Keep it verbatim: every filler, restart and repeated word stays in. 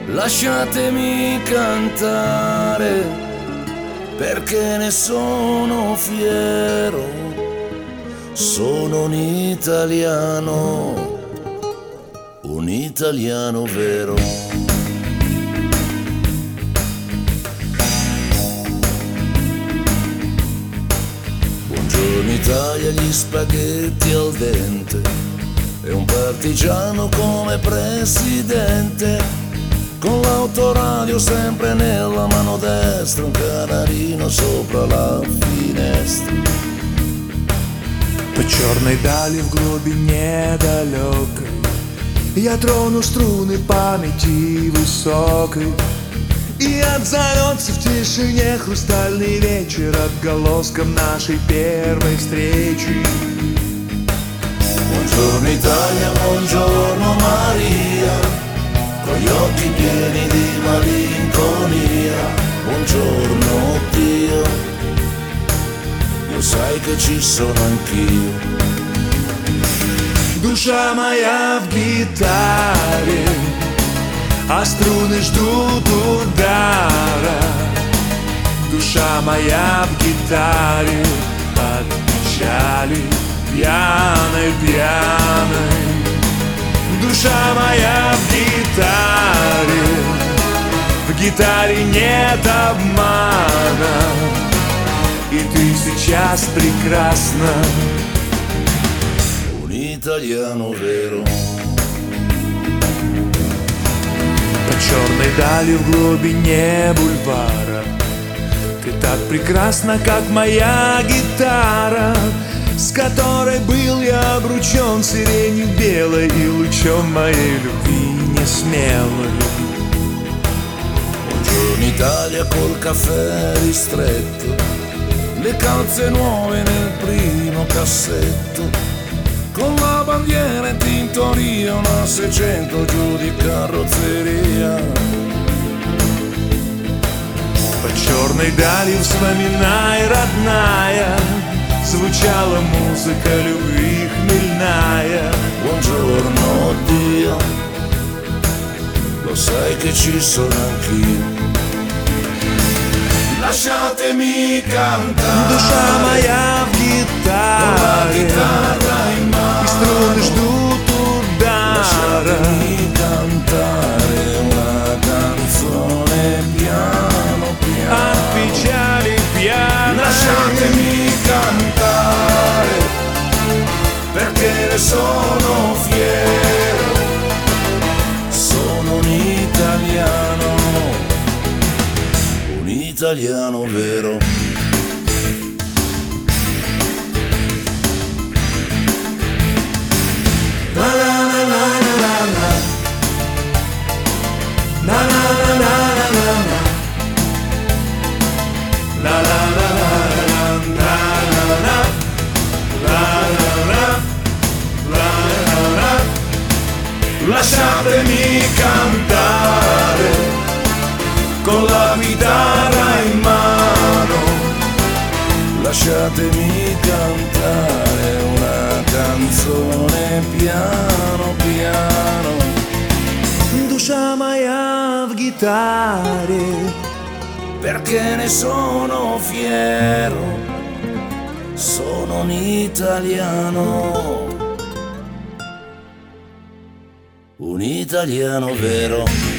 lasciatemi cantare, perché ne sono fiero, sono un italiano, un italiano vero. Buongiorno Italia, gli spaghetti al dente e un partigiano come presidente, con l'autoradio sempre nella mano destra, un canarino sopra la finestra. По черной дали в глубине далекой я трону струны памяти высокой, и отзовется в тишине хрустальный вечер отголоском нашей первой встречи. Buongiorno Italia, buongiorno Maria, con gli occhi pieni di malinconia. Buongiorno Dio, io sai che ci sono anch'io. Душа моя в гитаре, а струны ждут удара. Душа моя в гитаре, от печали пьяной, пьяной. Душа моя в гитаре, в гитаре нет обмана, и ты сейчас прекрасна. Un italiano vero. По черной дали в глубине бульвара ты так прекрасна, как моя гитара, с которой был я обручен сиренью белой и лучом моей любви несмелой. Buongiorno Italia col caffè ristretto, le calze nuove nel primo cassetto, con la bandiera in tintoria, una seicento giù di carrozzeria. По черной дали вспоминай, родная, звучала музыка любви хмельная. Buongiorno Dio, lo sai che ci sono anch'io. Lasciatemi cantare, душа моя в гитаре, in mano, и струны ждут удара. lasciatemi cantare una canzone piano piano. От печали пьяной. Lasciatemi cantare, perché ne sono fiero, sono un italiano, un italiano vero. La la la la la la la la la la la la la. La la la la la la la la la la. Lasciatemi cantare con la chitarra in mano, lasciatemi cantare una canzone piano piano. Душа моя в гитаре, perché ne sono fiero, sono un italiano, un italiano vero.